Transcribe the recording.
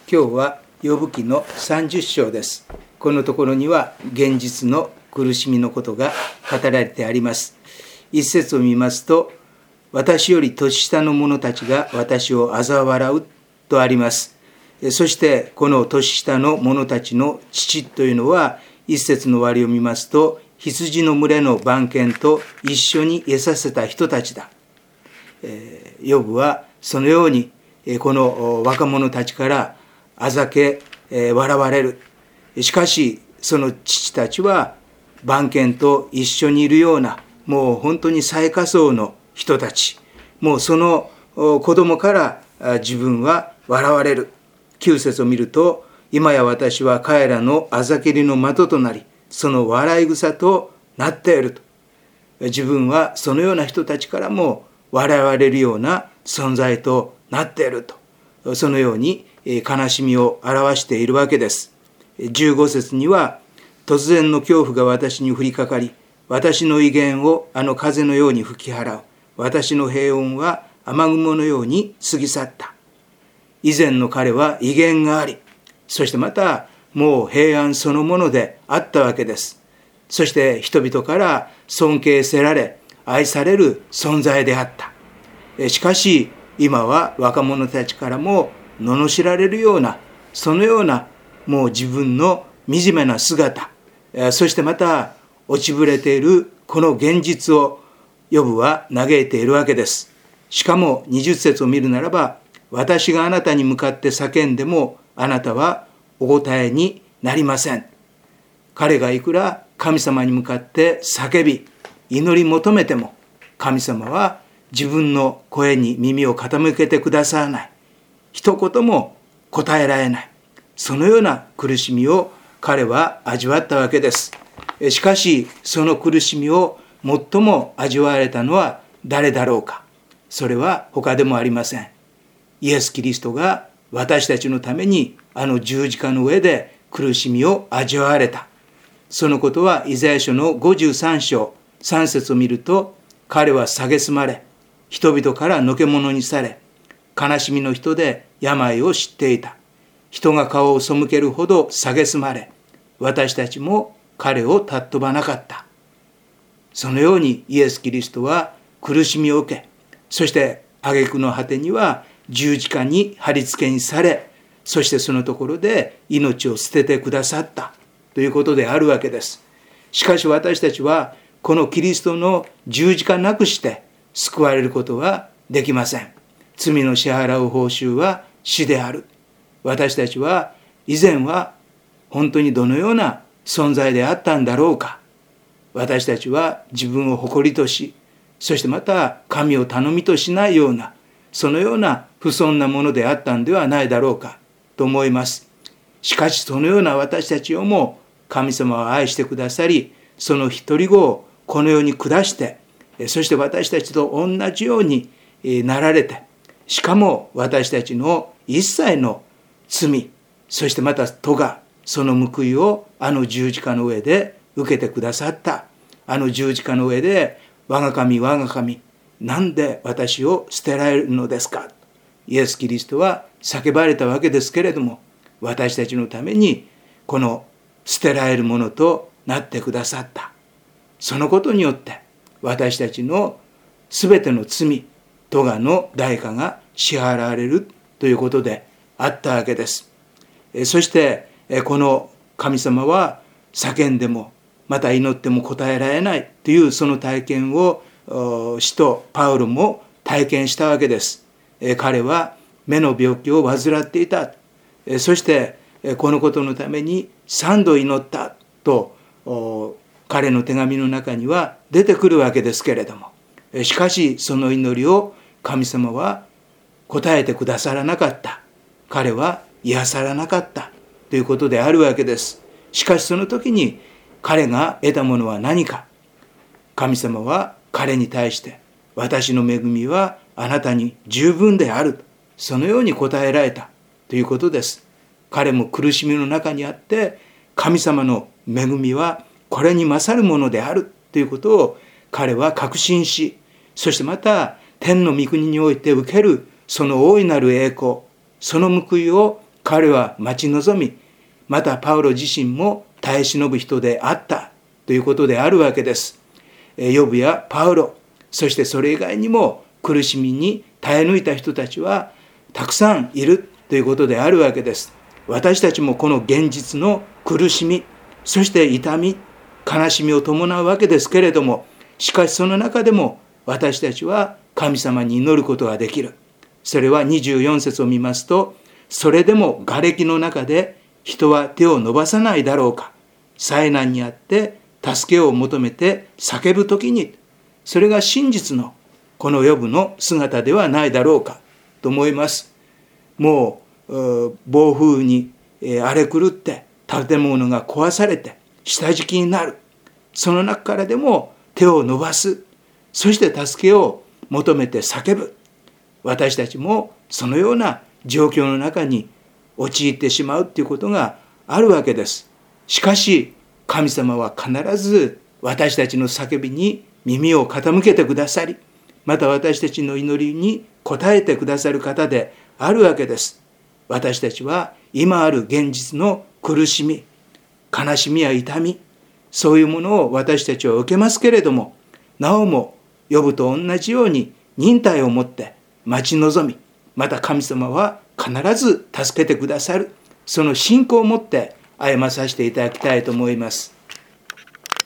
今日はヨブ記の30章です。このところには現実の苦しみのことが語られてあります。一節を見ますと、私より年下の者たちが私を嘲笑うとあります。そしてこの年下の者たちの父というのは、一節の終わりを見ますと、羊の群れの番犬と一緒に得させた人たちだ。ヨブはそのようにこの若者たちからあざけ笑われる。しかしその父たちは番犬と一緒にいるような、もう本当に最下層の人たち、もうその子供から自分は笑われる。9節を見ると、今や私は彼らのあざけりの的となり、その笑い草となっていると。自分はそのような人たちからも笑われるような存在となっていると、そのように悲しみを表しているわけです。15節には、突然の恐怖が私に降りかかり、私の威厳をあの風のように吹き払う。私の平穏は雨雲のように過ぎ去った。以前の彼は威厳があり、そしてまたもう平安そのものであったわけです。そして人々から尊敬せられ愛される存在であった。しかし今は若者たちからも罵られるような、そのようなもう自分の惨めな姿、そしてまた落ちぶれているこの現実をヨブは嘆いているわけです。しかも20節を見るならば、私があなたに向かって叫んでもあなたはお答えになりません。彼がいくら神様に向かって叫び祈り求めても、神様は自分の声に耳を傾けてくださらない。一言も答えられない。そのような苦しみを彼は味わったわけです。しかしその苦しみを最も味わわれたのは誰だろうか。それは他でもありません。イエス・キリストが私たちのためにあの十字架の上で苦しみを味わわれた。そのことはイザヤ書の53章3節を見ると、彼は蔑まれ、人々からのけ者にされ、悲しみの人で病を知っていた。人が顔を背けるほど蔑まれ、私たちも彼を尊ばなかった。そのようにイエス・キリストは苦しみを受け、そして挙句の果てには十字架に貼り付けにされ、そしてそのところで命を捨ててくださったということであるわけです。しかし私たちはこのキリストの十字架なくして救われることはできません。罪の支払う報酬は死である。私たちは以前は本当にどのような存在であったんだろうか。私たちは自分を誇りとし、そしてまた神を頼みとしないような、そのような不遜なものであったんではないだろうかと思います。しかしそのような私たちをも神様は愛してくださり、その一人子をこの世に下して、そして私たちと同じようになられて、しかも私たちの一切の罪、そしてまた咎、その報いをあの十字架の上で受けてくださった。あの十字架の上で、我が神我が神、なんで私を捨てられるのですか。イエス・キリストは叫ばれたわけですけれども、私たちのためにこの捨てられるものとなってくださった。そのことによって私たちのすべての罪、咎の代価が支払われるということであったわけです。そしてこの神様は叫んでもまた祈っても答えられないというその体験を使徒パウロも体験したわけです。彼は目の病気を患っていた。そしてこのことのために3度祈ったと彼の手紙の中には出てくるわけですけれども、しかしその祈りを神様は答えてくださらなかった。彼は癒さらなかったということであるわけです。しかしその時に彼が得たものは何か。神様は彼に対して、私の恵みはあなたに十分である、そのように答えられたということです。彼も苦しみの中にあって、神様の恵みはこれに勝るものであるということを彼は確信し、そしてまた天の御国において受けるその大いなる栄光、その報いを彼は待ち望み、またパウロ自身も耐え忍ぶ人であったということであるわけです。ヨブやパウロ、そしてそれ以外にも苦しみに耐え抜いた人たちはたくさんいるということであるわけです。私たちもこの現実の苦しみ、そして痛み、悲しみを伴うわけですけれども、しかしその中でも私たちは神様に祈ることができる。それは24節を見ますと、それでも瓦礫の中で人は手を伸ばさないだろうか。災難にあって助けを求めて叫ぶときに、それが真実のこのヨブの姿ではないだろうかと思います。もう暴風に荒れ狂って建物が壊されて下敷きになる。その中からでも手を伸ばす。そして助けを求めて叫ぶ。私たちもそのような状況の中に陥ってしまうということがあるわけです。しかし神様は必ず私たちの叫びに耳を傾けてくださり、また私たちの祈りに応えてくださる方であるわけです。私たちは今ある現実の苦しみ、悲しみや痛み、そういうものを私たちは受けますけれども、なおもヨブと同じように忍耐を持って待ち望み、また神様は必ず助けてくださる、その信仰を持って歩まさせていただきたいと思います。